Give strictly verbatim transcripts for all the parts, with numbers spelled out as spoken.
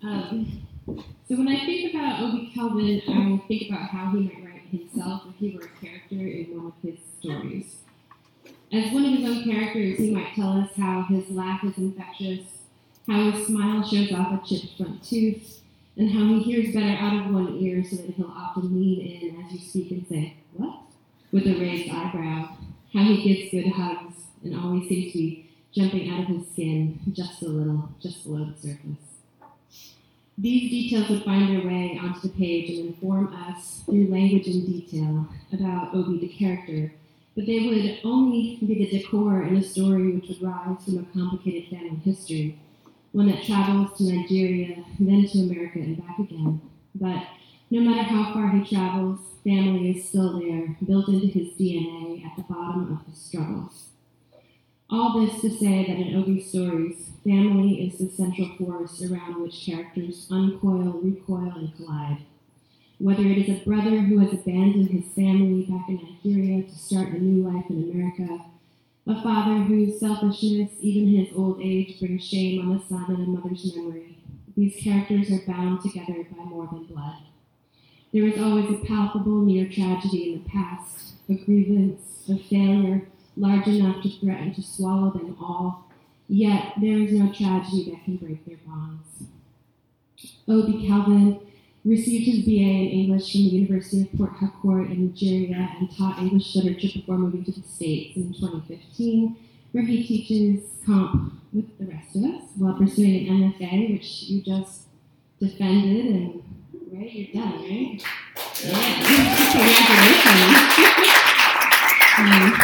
Um, so when I think about Obi Calvin, I think about how he might write himself if he were a character in one of his stories. As one of his own characters, he might tell us how his laugh is infectious, how his smile shows off a chipped front tooth, and how he hears better out of one ear so that he'll often lean in as you speak and say, "What?" with a raised eyebrow, how he gives good hugs and always seems to be jumping out of his skin just a little, just below the surface. These details would find their way onto the page and inform us through language and detail about Obi the character, but they would only be the decor in a story which would rise from a complicated family history, one that travels to Nigeria, then to America and back again. But no matter how far he travels, family is still there, built into his D N A at the bottom of his struggles. All this to say that in Obi's stories, family is the central force around which characters uncoil, recoil, and collide. Whether it is a brother who has abandoned his family back in Nigeria to start a new life in America, a father whose selfishness, even his old age, brings shame on a son and a mother's memory, these characters are bound together by more than blood. There is always a palpable near tragedy in the past, a grievance, a failure, large enough to threaten to swallow them all, yet there is no tragedy that can break their bonds. Obi Calvin received his B A in English from the University of Port Harcourt in Nigeria and taught English literature before moving to the States in twenty fifteen, where he teaches comp with the rest of us while pursuing an M F A, which you just defended, and right, you're done, right? Yeah. Congratulations. um,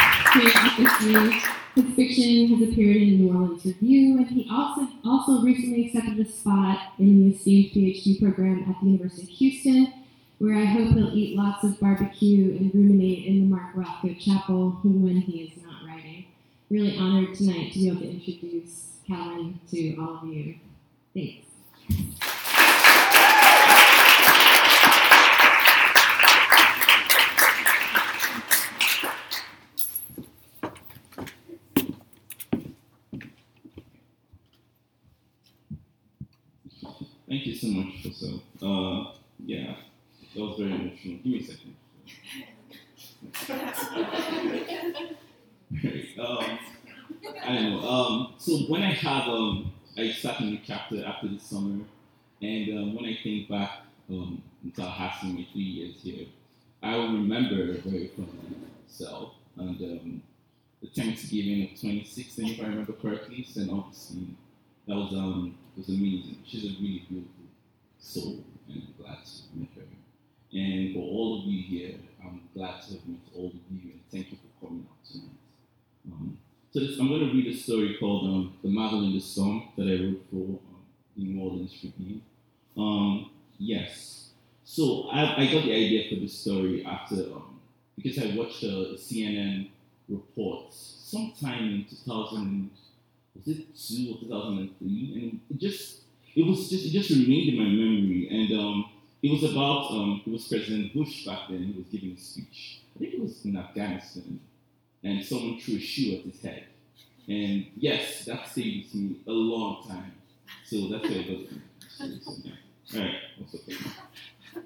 His fiction has appeared in New Orleans Review, and he also also recently accepted a spot in the esteemed PhD program at the University of Houston, where I hope he'll eat lots of barbecue and ruminate in the Mark Rothko Chapel when he is not writing. Really honored tonight to be able to introduce Calvin to all of you. Thanks. Thank you so much, Joseph. Uh, yeah, that was very emotional. Give me a second. Right, um, I don't know. Um, so when I have, um, I start a new chapter after the summer, and um, when I think back um, until having my three years here, I will remember very fondly myself and um, the Thanksgiving of twenty sixteen, if I remember correctly, and obviously that was um was amazing. She's a really beautiful soul, and I'm glad to meet her. And for all of you here, I'm glad to have met all of you, and thank you for coming out tonight. Um, so this, I'm going to read a story called um, "The Marvel in the Storm" that I wrote for um, the New Orleans Review. Um, yes, so I, I got the idea for this story after um, because I watched a C N N report sometime in two thousand. Was it two or two thousand three? And it just, it was just, it just remained in my memory. And um, it was about, um, it was President Bush back then. He was giving a speech. I think it was in Afghanistan, and someone threw a shoe at his head. And yes, that stayed with me a long time. So that's why I got it. So, yeah. All right, what's up?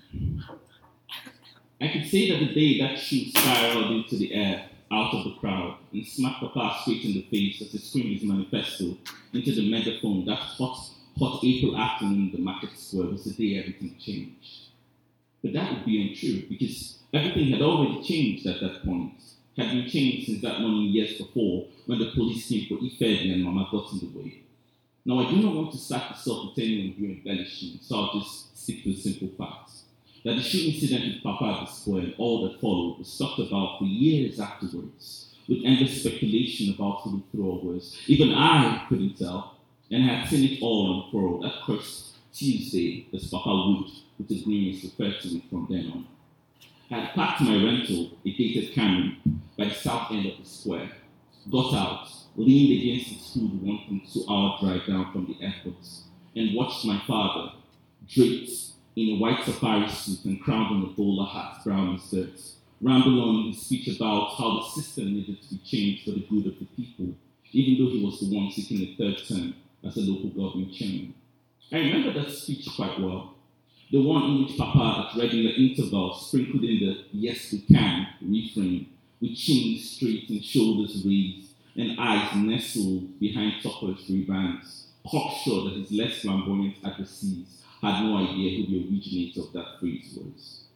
I could say that the day that shoe spiraled into the air, out of the crowd, and smacked Papa straight in the face as he screamed his manifesto into the megaphone that hot, hot April afternoon in the market square was the day everything changed. But that would be untrue, because everything had already changed at that point. Had been changed since that morning years before, when the police came for Ifedi and Mama got in the way. Now, I do not want to start this off with any of you embellishing, so I'll just stick to the simple facts. That the shoe incident with Papa at the square and all that followed was talked about for years afterwards, with endless speculation about who the thrower was. Even I couldn't tell, and I had seen it all unfurl that cursed Tuesday, as Papa would, with the grimace referred to it from then on. I had packed my rental, a dated Camry, by the south end of the square, got out, leaned against its hood one point two hour drive down from the airport, and watched my father, draped in a white safari suit and crowned on a bowler hat brown as dirt, ramble on his speech about how the system needed to be changed for the good of the people, even though he was the one seeking a third term as a local government chairman. I remember that speech quite well. The one in which Papa, at regular intervals, sprinkled in the yes we can refrain, with chin straight and shoulders raised, and eyes nestled behind Topper's ribands, cocksure that his less flamboyant adversaries had no idea who the originator of that phrase was.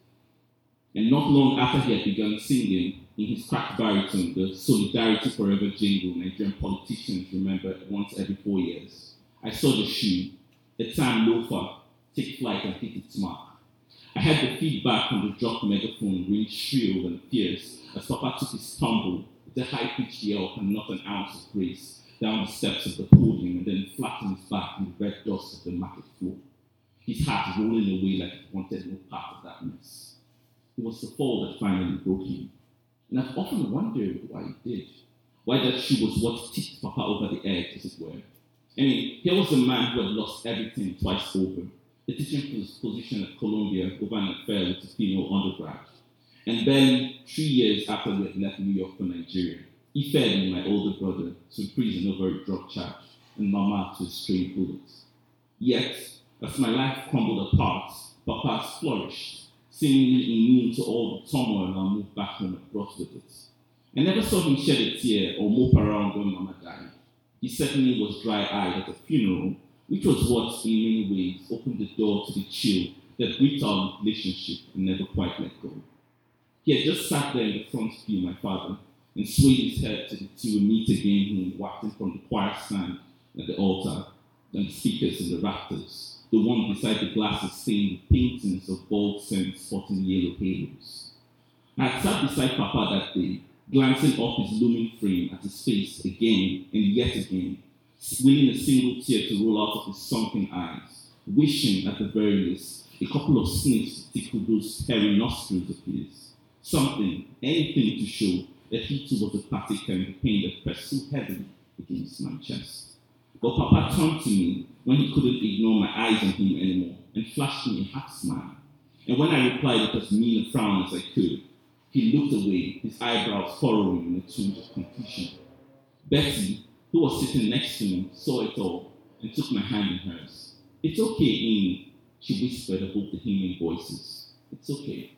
And not long after he had begun singing, in his cracked baritone, the Solidarity Forever jingle Nigerian politicians remember once every four years, I saw the shoe, a time loafer, take flight and hit its mark. I heard the feedback from the dropped megaphone ring shrill and fierce as Papa took his tumble with a high-pitched yelp and not an ounce of grace down the steps of the podium and then flattened his back in the red dust of the market floor, his heart rolling away like it wanted no part of that mess. It was the fall that finally broke him. And I've often wondered why it did. Why that shoe was what tipped Papa over the edge, as it were. I mean, here was a man who had lost everything twice over. The teaching position at Columbia over an affair with a female undergrad. And then, three years after we had left New York for Nigeria, he fed me, my older brother, to prison over a drug charge, and Mama to a stray bullet. Yet, as my life crumbled apart, Papa flourished, seemingly immune to all the turmoil our move back home had brought with it. I never saw him shed a tear or mope around when Mama died. He certainly was dry-eyed at a funeral, which was what, in many ways, opened the door to the chill that gripped our relationship and never quite let go. He had just sat there in the front pew, my father, and swayed his head to the till we meet again him wafting from the choir stand at the altar, and the speakers and the rafters, the one beside the glasses stained with paintings of bald saints spotting yellow halos. I had sat beside Papa that day, glancing up his looming frame at his face again and yet again, willing a single tear to roll out of his sunken eyes, wishing, at the very least, a couple of sniffs to tickle those hairy nostrils of his. Something, anything to show that he too was a partaker in the pain that pressed so heavily against my chest. But Papa turned to me when he couldn't ignore my eyes on him anymore and flashed me a half smile. And when I replied with as mean a frown as I could, he looked away, his eyebrows furrowing in a tinge of confusion. Betty, who was sitting next to me, saw it all and took my hand in hers. "It's okay, Amy," she whispered above the hymning voices. "It's okay."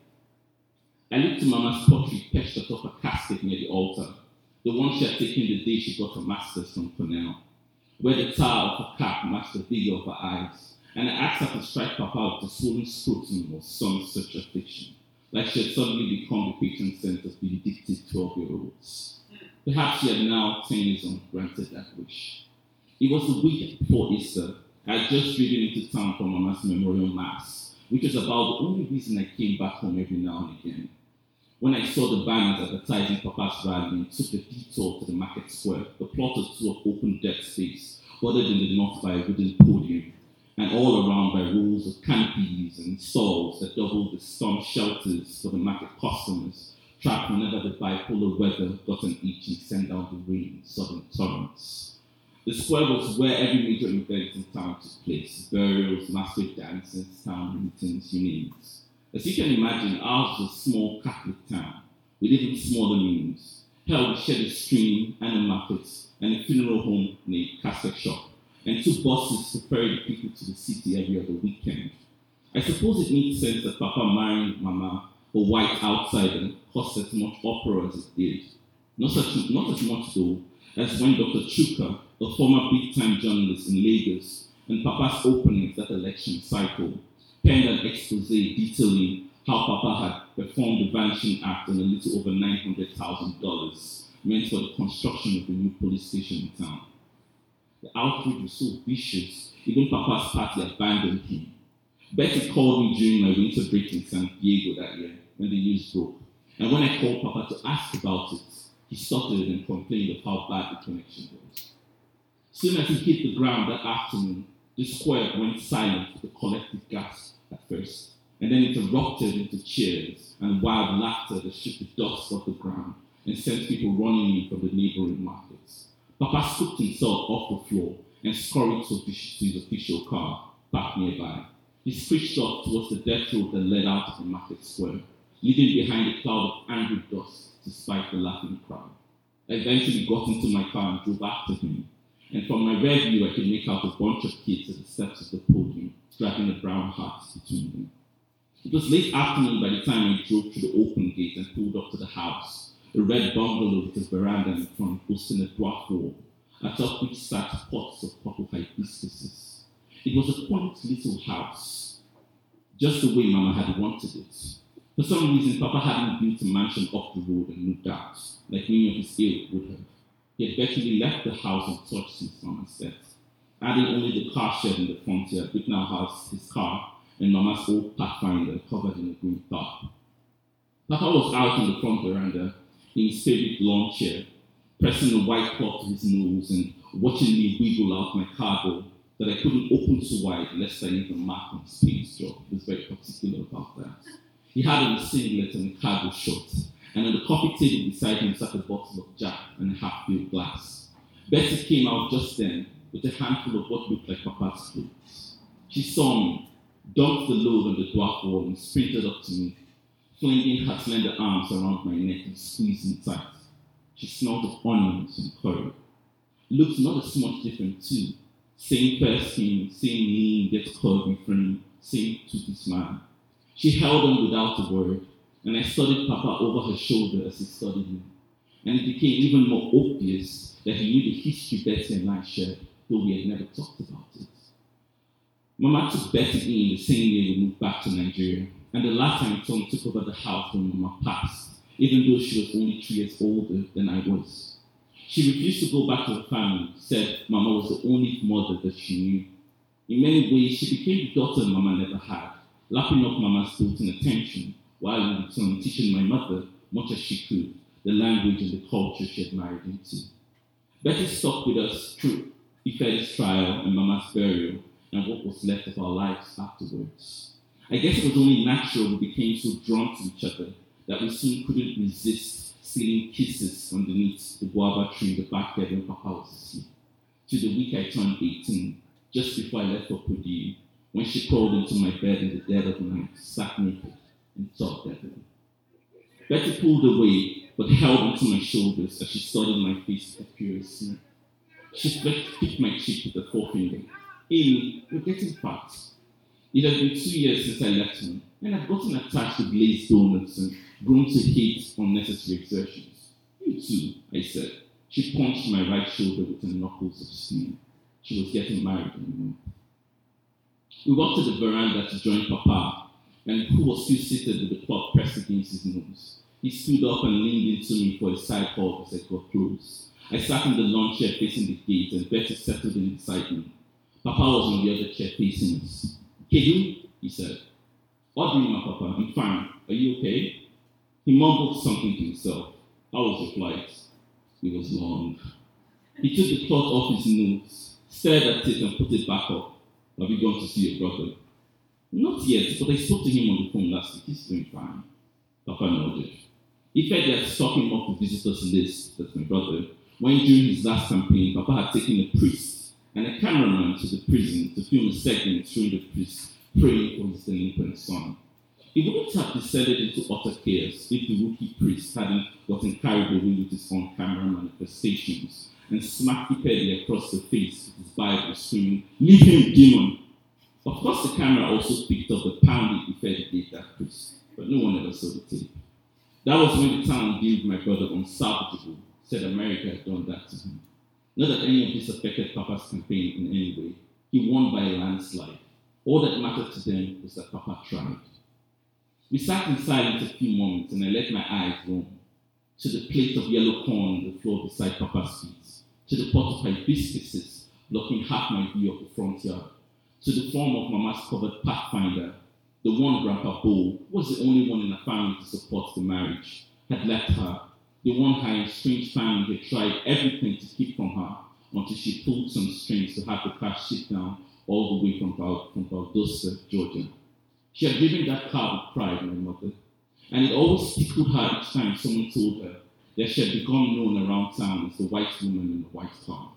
I looked to Mama's pottery perched atop a casket near the altar, the one she had taken the day she got her master's from Cornell, where the tile of her cap matched the vigor of her eyes, and I asked her to strike Papa with a swollen scrotum or some such affliction, like she had suddenly become the patron saint of vindictive twelve-year-olds. Perhaps she had now, ten years on, granted that wish. It was the week before Easter. I had just driven into town for Mama's memorial mass, which was about the only reason I came back home every now and again. When I saw the banners advertising Papa's rally and took the detour to the market square, the plot or two of open deck space, bordered in the north by a wooden podium, and all around by rows of canopies and stalls that doubled as storm shelters for the market customers, trapped whenever the bipolar weather got an itch and sent down the rain in sudden torrents. The square was where every major event in town took place: burials, massive dances, town meetings, you name it. As you can imagine, ours was a small Catholic town, with even smaller means. Here we shared a stream and a market, and a funeral home named Casket Shop, and two buses to ferry the people to the city every other weekend. I suppose it makes sense that Papa marrying Mama, a white outsider, caused as much uproar as it did. Not, such, not as much, though, as when Doctor Chuka, a former big-time journalist in Lagos, and Papa's opening that election cycle, penned an expose detailing how Papa had performed the Vanishing Act on a little over nine hundred thousand dollars meant for the construction of a new police station in town. The outrage was so vicious, even Papa's party abandoned him. Betty called me during my winter break in San Diego that year when the news broke, and when I called Papa to ask about it, he stuttered and complained of how bad the connection was. Soon as he hit the ground that afternoon, the square went silent with a collective gasp at first, and then it erupted into cheers and wild laughter that shook the dust off the ground and sent people running in from the neighboring markets. Papa scooped himself off the floor and scurried to his official car, parked nearby. He screeched off towards the death road that led out of the market square, leaving behind a cloud of angry dust to spite the laughing crowd. I eventually got into my car and drove after him, And from my rear view, I could make out a bunch of kids at the steps of the podium, dragging a brown hat between them. It was late afternoon by the time I drove through the open gate and pulled up to the house, a red bungalow with a veranda in front boasting a dwarf wall, atop which sat pots of purple hibiscuses. It was a quaint little house, just the way Mama had wanted it. For some reason, Papa hadn't built a mansion up the road and moved out, like many of his ilk would have. He had virtually left the house untouched since Mama's death, adding only the car shed in the front yard, which now has his car and Mama's old Pathfinder covered in a green tarp. Papa was out on the front veranda in his favorite lawn chair, pressing a white cloth to his nose and watching me wiggle out my cargo that I couldn't open so wide lest I leave a mark on his paint job. He was very particular about that. He had on a singlet and a cargo shorts, and on the coffee table beside him sat a bottle of Jack and a half-filled glass. Betty came out just then with a handful of what looked like Papa's clothes. She saw me, dumped the load on the dwarf wall, and sprinted up to me, flinging her slender arms around my neck and squeezing tight. She smelled of onions and curry. Looked not a smudge different too. Same fair skin, same lean yet curvy frame, same toothy smile. She held on without a word, and I studied Papa over her shoulder as he studied me. And it became even more obvious that he knew the history Betty and I shared, though we had never talked about it. Mama took Betty in the same year we moved back to Nigeria, and the last time Tom took over the house when Mama passed, even though she was only three years older than I was. She refused to go back to her family, said Mama was the only mother that she knew. In many ways, she became the daughter Mama never had, lapping up Mama's built-in attention, while in return teaching my mother, much as she could, the language and the culture she had married into. Betty stuck with us through Ife's trial and Mama's burial, and what was left of our lives afterwards. I guess it was only natural we became so drawn to each other that we soon couldn't resist stealing kisses underneath the guava tree in the backyard when Papa was asleep. To the week I turned eighteen, just before I left for Purdue, when she crawled into my bed in the dead of night, sat naked, and sobbed heavily. Betty pulled away, but held onto my shoulders as she studied my face with curiousness. She flicked my cheek with a forefinger. Amy, you're getting fat. It had been two years since I left home, and I'd gotten attached to glazed donuts and grown to hate unnecessary exertions. You too, I said. She punched my right shoulder with her knuckles of steel. She was getting married in a month. We walked to the veranda to join Papa, and who was still seated with the cloth pressed against his nose. He stood up and leaned into me for a side hug as I got close. I sat in the lawn chair facing the gate, and Betty settled in beside me. Papa was on the other chair facing us. Kedu, he said. What do you mean, Papa? I'm fine. Are you okay? He mumbled something to himself. How was your flight? It was long. He took the cloth off his nose, stared at it, and put it back up. Have you gone to see your brother? Not yet, but I spoke to him on the phone last week. He's doing fine. Papa nodded. He felt they had stuck him off the visitors list, that's my brother, when during his last campaign, Papa had taken a priest and a cameraman to the prison to film a segment showing the priest praying for his delinquent son. He wouldn't have descended into utter chaos if the rookie priest hadn't gotten carried away with his on-camera manifestations and smacked Ipedi across the face with his Bible, screaming, "Leave him, demon!" Of course, the camera also picked up the pounding Ipedi gave that priest, but no one ever saw the tape. That was when the town deemed my brother unsalvageable, said America had done that to him. Not that any of this affected Papa's campaign in any way. He won by a landslide. All that mattered to them was that Papa tried. We sat in silence a few moments, and I let my eyes roam to the plate of yellow corn on the floor beside Papa's feet, to the pot of hibiscuses blocking half my view of the front yard, to the form of Mama's covered Pathfinder, the one Grandpa Bo, who was the only one in her family to support the marriage, had left her, the one her estranged family had tried everything to keep from her until she pulled some strings to have the car shipped down all the way from, Val- from Valdosta, Georgia. She had driven that car with pride, my mother, and it always tickled her each time someone told her that she had become known around town as the white woman in the white car.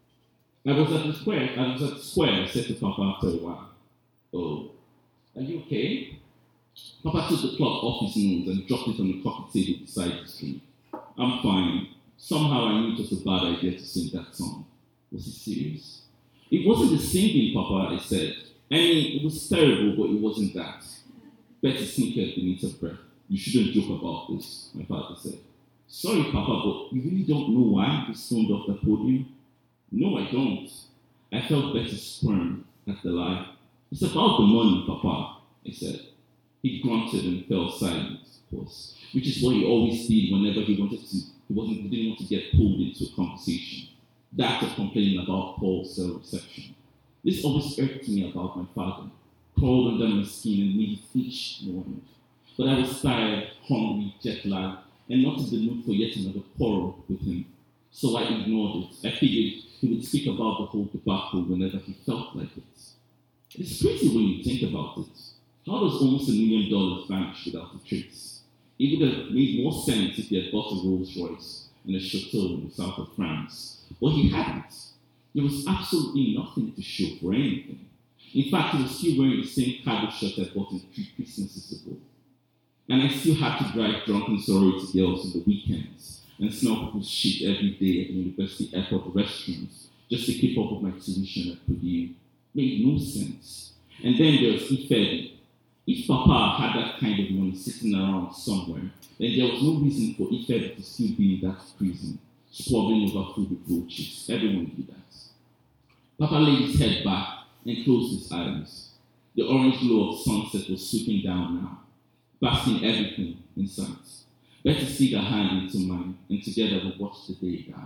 I was at the square, I was at the square, I said to Papa after a while, "Oh, are you okay?" Papa took the cloth off his nose and dropped it on the coffee table beside the street. "I'm fine. Somehow I knew it was a bad idea to sing that song. Was he serious? It wasn't the singing, Papa, I said. I mean, it was terrible, but it wasn't that. Betty snickered beneath her breath. You shouldn't joke about this, my father said. Sorry, Papa, but you really don't know why he stormed off the podium? No, I don't. I felt Betty squirm at the lie. It's about the money, Papa, I said. He grunted and fell silent, of course, which is what he always did whenever he wanted to. He wasn't. He didn't want to get pulled into a conversation. That of complaining about Paul's cell reception. This always irked me about my father. Crawled under my skin and made it itch morning. But I was tired, hungry, jet lagged, and not in the mood for yet another quarrel with him. So I ignored it. I figured he would speak about the whole debacle whenever he felt like it. It's crazy when you think about it. How does almost a million dollars vanish without a trace? It would have made more sense if he had bought a Rolls Royce in a chateau in the south of France. But he hadn't. There was absolutely nothing to show for anything. In fact, he was still wearing the same cargo shirt I bought in three Christmases ago. And I still had to drive drunken sorority girls on the weekends and smell people's shit every day at the university airport restrooms just to keep up with my tuition at Purdue. Made no sense. And then there was Ifedi. If Papa had that kind of money sitting around somewhere, then there was no reason for Ifedi to still be in that prison, squabbling over food with roaches. Everyone did that. Papa laid his head back and closed his eyes. The orange glow of sunset was sweeping down now, basking everything in sight. Betty slid her hand into mine, and together we watched the day die.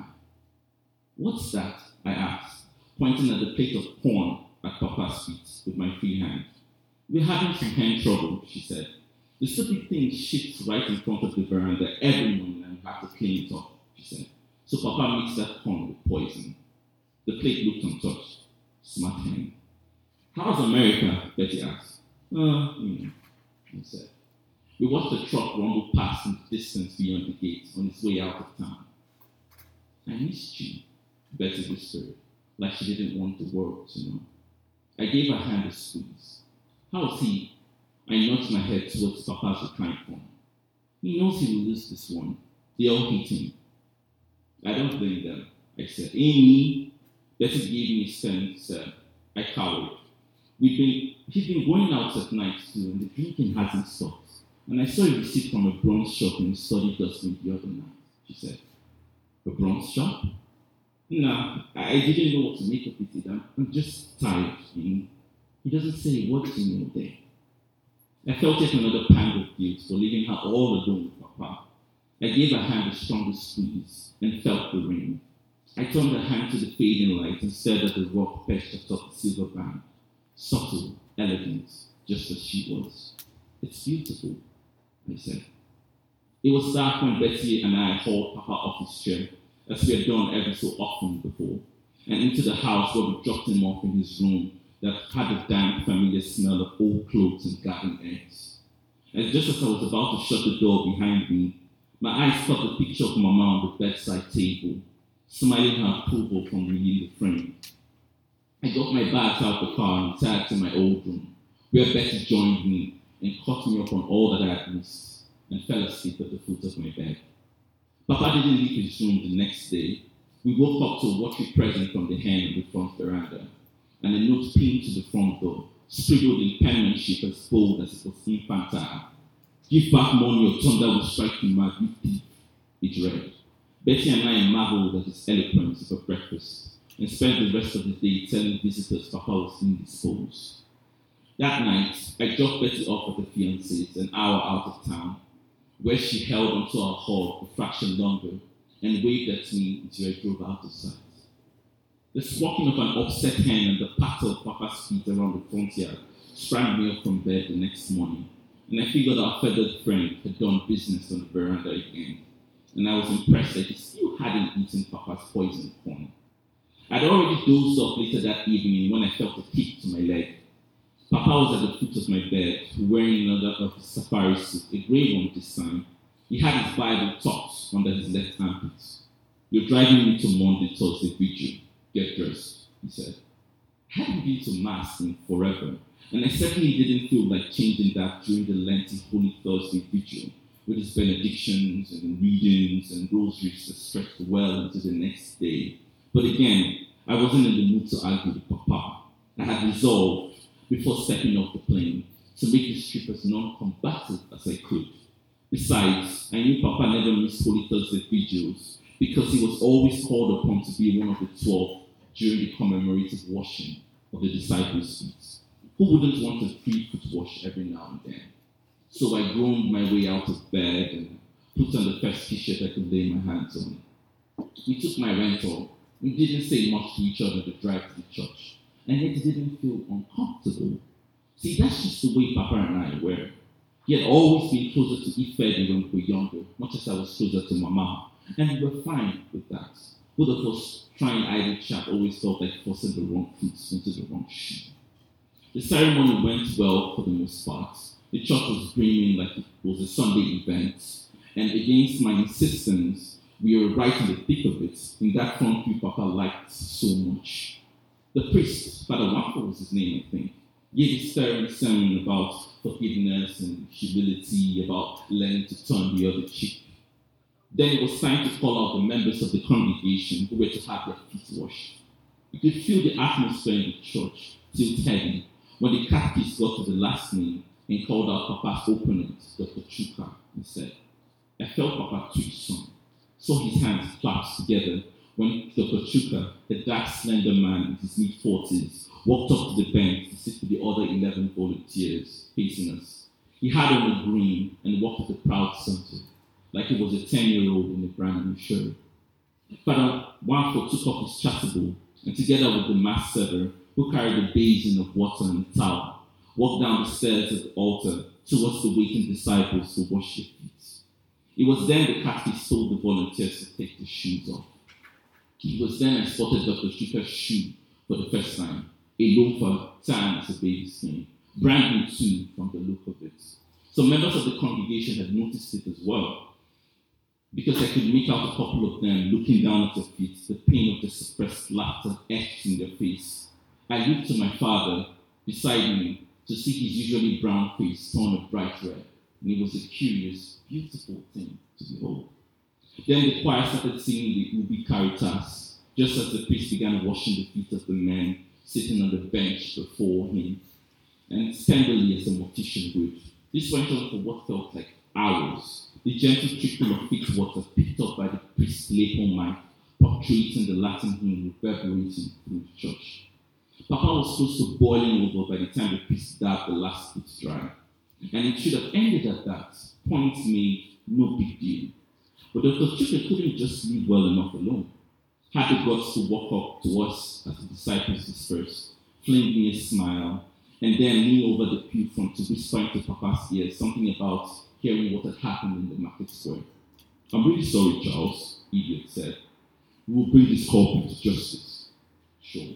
What's that? I asked, pointing at the plate of corn at Papa's feet with my free hand. We're having some hand trouble, she said. The stupid thing shits right in front of the veranda every morning and we have to clean it up, she said. So Papa mixed that corn with poison. The plate looked untouched. Smart hand. How's America? Betty asked. Uh, you know, I said. We watched the truck rumble past in the distance beyond the gate on its way out of town. I missed you, Betty whispered, like she didn't want the world to know. I gave her hand a squeeze. How's he? I nudged my head towards Papa's reclined form. He knows he will lose this one. They all hate him. I don't blame them, I said. Amy, Betty gave me a stern stare. I cowered. We've been, he's been going out at night too, and the drinking hasn't stopped. And I saw a receipt from a bronze shop in the study dustbin the other night, she said. A bronze shop? Nah, I didn't know what to make of it. I'm, I'm just tired, you know. He doesn't say what to me all day. I felt yet another pang of guilt for leaving her all alone with Papa. I gave her hand a stronger squeeze and felt the ring. I turned her hand to the fading light and stared at the rock perched atop the silver band. Subtle, elegant, just as she was. It's beautiful, I said. It was dark when Betty and I hauled Papa off his chair, as we had done every so often before, and into the house where we dropped him off in his room that had a damp, familiar smell of old clothes and garden eggs. And just as I was about to shut the door behind me, my eyes caught the picture of Mama on the bedside table, smiling her approval from reading the frame. I got my bags out the car and retired to my old room, where Betty joined me and caught me up on all that I had missed, and fell asleep at the foot of my bed. Papa didn't leave his room the next day. We woke up to a watery present from the hen on the front veranda, and a note pinned to the front door, scribbled in penmanship as bold as it was infantile. Give back money or thunder will strike you mad, you thief, it read. Betty and I marveled at his eloquence over breakfast, and spent the rest of the day telling visitors Papa was indisposed. That night, I dropped Betty off at the fiancé's an hour out of town, where she held onto our hall a fraction longer and waved at me until I drove out of sight. The squawking of an upset hen and the patter of Papa's feet around the front yard sprang me up from bed the next morning, and I figured our feathered friend had done business on the veranda again, and I was impressed that he still hadn't eaten Papa's poisoned corn. I'd already dozed off later that evening when I felt a kick to my leg. Papa was at the foot of my bed, wearing another of his safari suit, a grey one this time. He had his Bible tucked under his left armpit. You're driving me to Monday, Thursday vigil. Get dressed, he said. I hadn't been to Mass in forever, and I certainly didn't feel like changing that during the Lenten Holy Thursday vigil, with its benedictions and readings and rosaries that stretched well into the next day. But again, I wasn't in the mood to argue with Papa. I had resolved, before stepping off the plane, to make this trip as non-combative as I could. Besides, I knew Papa never missed Holy Thursday vigils because he was always called upon to be one of the twelve during the commemorative washing of the disciples' feet. Who wouldn't want a free foot wash every now and then? So I groaned my way out of bed and put on the first t-shirt I could lay my hands on. We took my rental. We didn't say much to each other to drive to the church, and yet it didn't feel uncomfortable. See, that's just the way Papa and I were. He had always been closer to Ife when we were younger, much as I was closer to Mama, and we were fine with that. Both of us trying idle chat always felt like forcing the wrong fruits into the wrong shoe. The ceremony went well for the most part. The church was brimming like it was a Sunday event, and against my insistence, we were right in the thick of it, in that front pew Papa liked so much. The priest, Father Wampo was his name, I think, gave a stirring sermon about forgiveness and humility, about learning to turn the other cheek. Then it was time to call out the members of the congregation who were to have their feet washed. You could feel the atmosphere in the church tilt heavy when the catechist got to the last name and called out Papa's opponent, Doctor Chuka, and said, I felt Papa twitch some. Saw his hands clasped together when Doctor Chuka, a dark, slender man in his mid-forties, walked up to the bench to sit with the other eleven volunteers facing us. He had on a green and walked with a proud center, like he was a ten-year-old in a brand new shirt. Father Wampo took off his chasuble and together with the mass server, who carried a basin of water and a towel, walked down the stairs of the altar towards the waiting disciples to wash their feet. It was then the catechist told the volunteers to take their shoes off. It was then I spotted Doctor Chuka's shoe for the first time, a loafer tan as a baby skin, brand new too from the look of it. Some members of the congregation had noticed it as well, because I could make out a couple of them looking down at their feet, the pain of the suppressed laughter etched in their face. I looked to my father beside me to see his usually brown face torn a bright red, and it was a curious, beautiful thing to behold. Then the choir started singing the Ubi Caritas, just as the priest began washing the feet of the men sitting on the bench before him, and tenderly as a mortician would. This went on for what felt like hours. The gentle trickle of feet water picked up by the priest's lapel mic, punctuating the Latin hymn reverberating through the church. Papa was close to boiling over by the time the priest dabbed the last foot dry. And it should have ended at that. Point made, no big deal. But Doctor Chuka couldn't just leave well enough alone. Had the guts to walk up to us as the disciples dispersed, fling me a smile, and then lean over the pew front to whisper into Papa's ear something about hearing what had happened in the market square. I'm really sorry, Charles, Idiot said. We will bring this culprit to justice. Sure.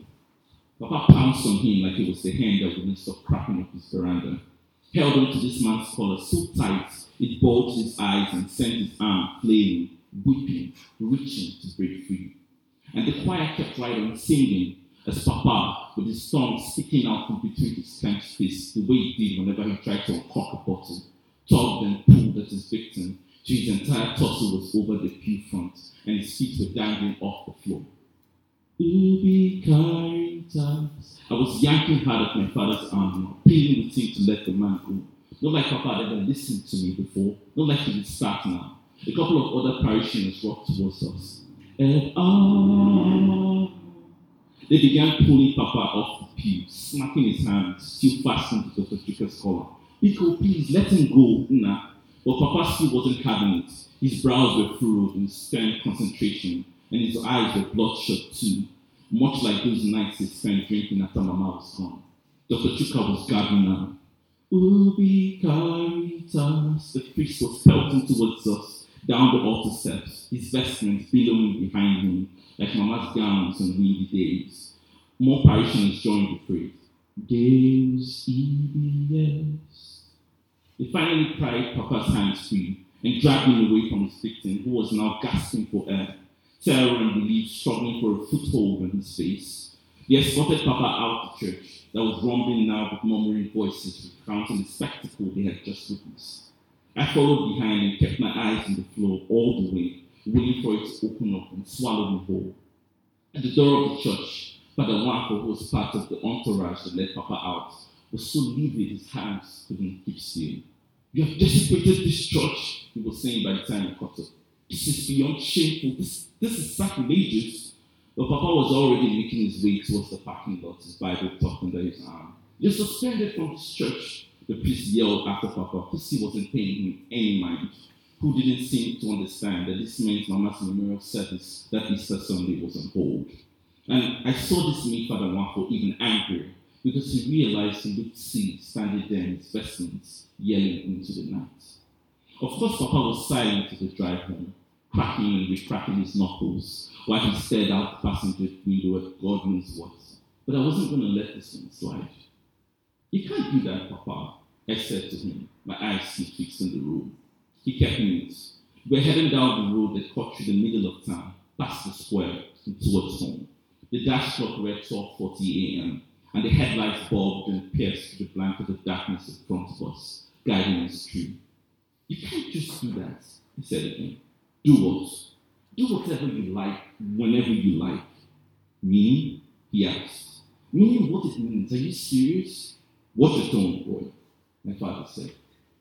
Papa pounced on him like it was the hen that wouldn't stop cracking up his veranda, held onto this man's collar so tight it bulged his eyes and sent his arm flailing, weeping, reaching to break free. And the choir kept right on singing as Papa, with his tongue sticking out from between his clenched fists, the way he did whenever he tried to uncork a bottle, tugged and pulled at his victim till his entire torso was over the pew front and his feet were dangling off the floor. Ubi Caritas. I was yanking hard at my father's arm now, pleading with him to let the man go. Not like Papa had ever listened to me before, not like he would start now. A couple of other parishioners walked towards us. And ah, they began pulling Papa off the pew, smacking his hands, still fastened to Doctor Chuka's collar. Biko, please, let him go, nah. But Papa still wasn't having it. His brows were furrowed in stern concentration, and his eyes were bloodshot too, much like those nights he spent drinking after Mama was gone. Doctor Chuka was gabbing now. Ubi Caritas. The priest was pelting towards us down the altar steps, his vestments billowing behind him like Mama's gowns on windy days. More parishioners joined the praise. Deus Ibies. They finally pried Papa's hands free and dragged him away from his victim, who was now gasping for air, terror and relief struggling for a foothold in his face. They escorted Papa out the church that was rumbling now with murmuring voices recounting the spectacle they had just witnessed. I followed behind and kept my eyes on the floor all the way, waiting for it to open up and swallow me whole. At the door of the church, Father Wanko, who was part of the entourage that let Papa out, was so livid his hands couldn't keep still. You have desecrated this church, he was saying by the time he caught up. This is beyond shameful. This, this is sacrilegious. But Papa was already making his way towards the parking lot, his Bible tucked under his arm. You're suspended from this church, the priest yelled after Papa, because he wasn't paying him any mind. Who didn't seem to understand that this meant Mama's memorial service that Easter Sunday was on hold. And I saw this make Father Wanko even angrier, because he realized he looked silly standing there in his vestments, yelling into the night. Of course, Papa was silent as the drive home, cracking and recracking his knuckles, while he stared out the passenger window at God knows what. But I wasn't going to let this one slide. You can't do that, Papa, I said to him, my eyes still fixed in the road. He kept mute. We were heading down the road that cut through the middle of town, past the square, and towards home. The dash clock read twelve forty a.m., and the headlights bulbed and pierced through the blanket of darkness in front of us, guiding us through. You can't just do that, he said again. Do what? Do whatever you like, whenever you like. Meaning? He asked. Meaning what it means. Are you serious? Watch your tone, boy, my father said.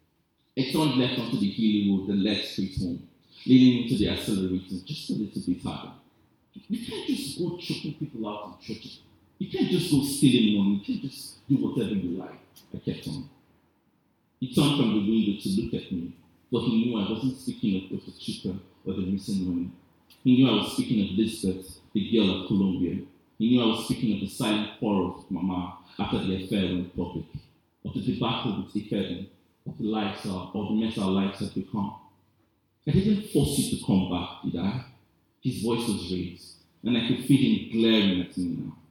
I turned left onto the hilly road that led straight home, leaning into the accelerator just a little bit harder. You can't just go choking people out in church. You can't just go stealing money. You can't just do whatever you like. I kept on. He turned from the window to look at me, but he knew I wasn't speaking of the cheaper or the missing money. He knew I was speaking of Lisbeth, the girl of Colombia. He knew I was speaking of the silent quarrel with Mama after the affair went public, of the debacle with Ifedin, of the lives are, or the mess our lives have become. I didn't force you to come back, did I? His voice was raised, and I could feel him glaring at me now.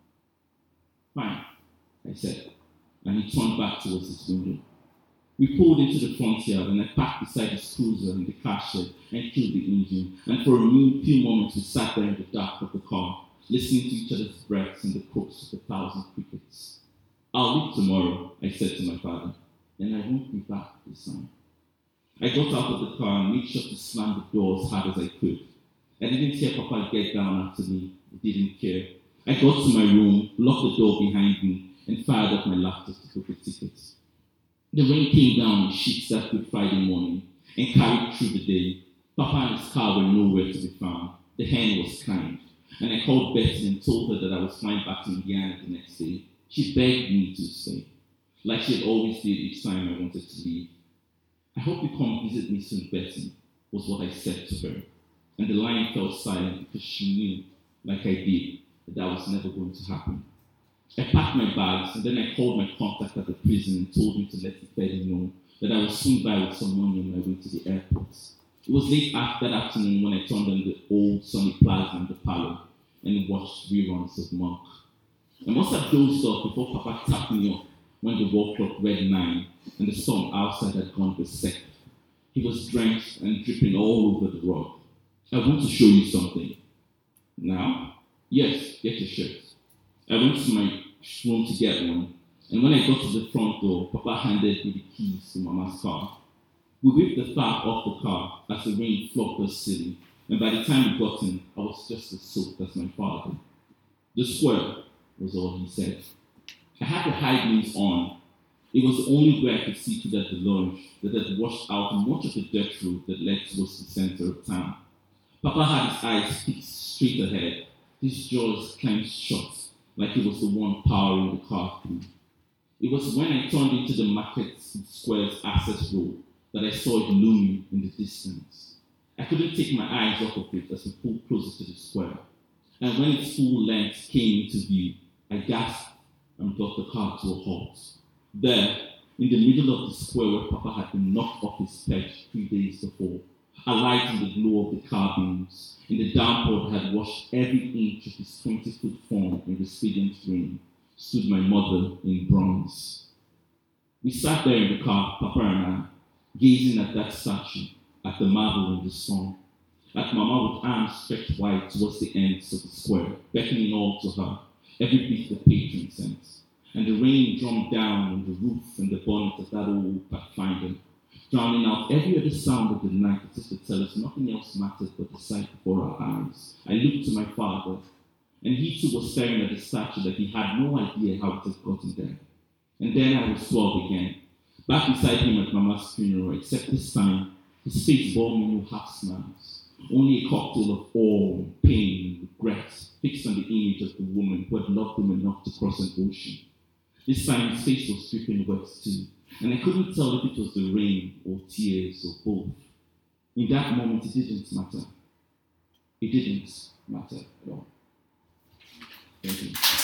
Fine, I said, and he turned back towards his window. We pulled into the front yard, and I parked beside his cruiser in the car shed and killed the engine, and for a few moments we sat there in the dark of the car, listening to each other's breaths and the croaks of a thousand crickets. I'll leave tomorrow, I said to my father, and I won't be back this time. I got out of the car and made sure to slam the door as hard as I could. I didn't hear Papa get down after me. I didn't care. I got to my room, locked the door behind me, and fired up my laptop to book a ticket. The rain came down in sheets that Good Friday morning and carried through the day. Papa and his car were nowhere to be found. The hen was kind, and I called Betty and told her that I was flying back to Indiana the next day. She begged me to stay, like she had always did each time I wanted to leave. I hope you come visit me soon, Betty, was what I said to her. And the line fell silent because she knew, like I did, that that was never going to happen. I packed my bags and then I called my contact at the prison and told him to let the Betty know that I would swing by with some money on my way to the airport. It was late after that afternoon when I turned on the old sunny plaza in the parlor and watched reruns of Monk. I must have dozed off before Papa tapped me up when the wall clock read nine and the storm outside had gone berserk. He was drenched and dripping all over the rug. I want to show you something. Now? Yes, get your shirt. I went to my room to get one, and when I got to the front door, Papa handed me the keys to Mama's car. We whipped the flap off the car as the rain flogged us silly, and by the time we got in, I was just as soaked as my father. The square was all he said. I had the high beams on. It was the only way I could see through that deluge that had washed out much of the dirt road that led towards the center of town. Papa had his eyes fixed straight ahead, his jaws clenched shut, like he was the one powering the car through. It was when I turned into the Market Square's access road that I saw it looming in the distance. I couldn't take my eyes off of it as we pulled closer to the square. And when its full length came into view, I gasped and brought the car to a halt. There, in the middle of the square where Papa had been knocked off his perch three days before, alight in the glow of the car beams, in the downpour that had washed every inch of his twenty-foot form in resplendent rain, stood my mother in bronze. We sat there in the car, Papa and I, gazing at that statue, at the marble in the sun, at Mama with arms stretched wide towards the ends of the square, beckoning all to her, every bit the patron sense. And the rain drummed down on the roof and the bonnet of that old Pathfinder, drowning out every other sound of the night as if to tell us nothing else mattered but the sight before our eyes. I looked to my father, And he too was staring at the statue that he had no idea how it had gotten there. And then I was twelve again, back beside him at Mama's funeral, except this time, his face bore me no half smiles, only a cocktail of awe, pain, and regret fixed on the image of the woman who had loved him enough to cross an ocean. This time his face was dripping wet too, and I couldn't tell if it was the rain or tears or both. In that moment, it didn't matter. It didn't matter at all. Thank you.